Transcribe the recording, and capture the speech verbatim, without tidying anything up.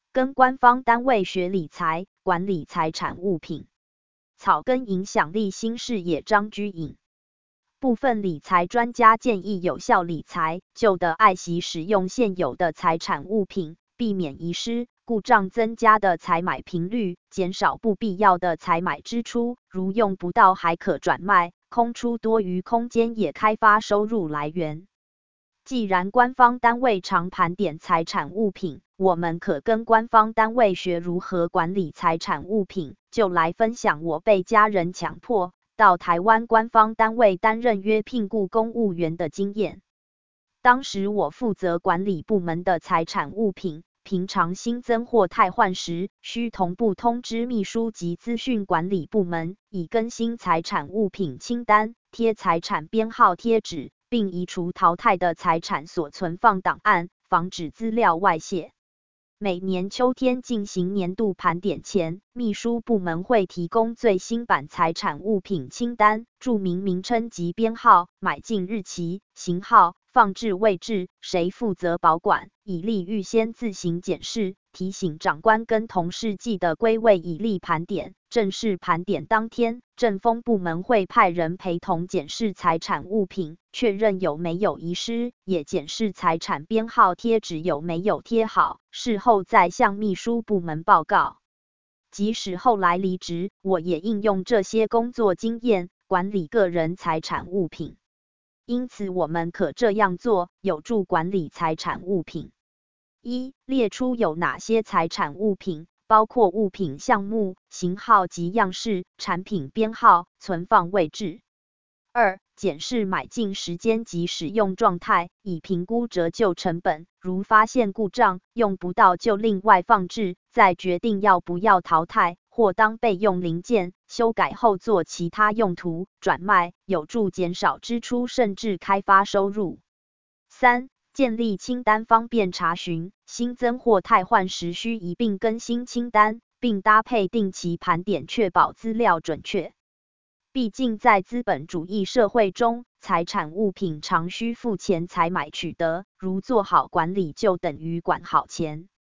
跟官方单位学理财，管理财产物品。草根影响力新视野张居隐。部分理财专家建议有效理财，就得爱惜使用现有的财产物品，避免遗失、故障增加的采买频率，减少不必要的采买支出，如用不到还可转卖，空出多余空间也开发收入来源。既然官方单位常盘点财产物品，我们可跟官方单位学如何管理财产物品，就来分享我被家人强迫到台湾官方单位担任约聘雇公务员的经验。当时我负责管理部门的财产物品，平常新增或汰换时，需同步通知秘书及资讯管理部门，以更新财产物品清单、贴财产编号贴纸，并移除淘汰的财产所存放档案，防止资料外泄。每年秋天进行年度盘点前，秘书部门会提供最新版财产物品清单，注明名称及编号、买进日期、型号、放置位置、谁负责保管，以利预先自行检视，提醒长官跟同事记得归位以利盘点。正式盘点当天，政风部门会派人陪同检视财产物品，确认有没有遗失，也检视财产编号贴纸有没有贴好，事后再向秘书部门报告。即使后来离职，我也应用这些工作经验管理个人财产物品。因此我们可这样做，有助管理财产物品。一、列出有哪些财产物品，包括物品项目、型号及样式、产品编号、存放位置。二、检视买进时间及使用状态，以评估折旧成本，如发现故障，用不到就另外放置，再决定要不要淘汰，或当备用零件，修改后做其他用途，转卖，有助减少支出甚至开发收入。三、建立清单方便查询，新增或汰换时需一并更新清单，并搭配定期盘点，确保资料准确。毕竟在资本主义社会中，财产物品常需付钱才买取得，如做好管理就等于管好钱。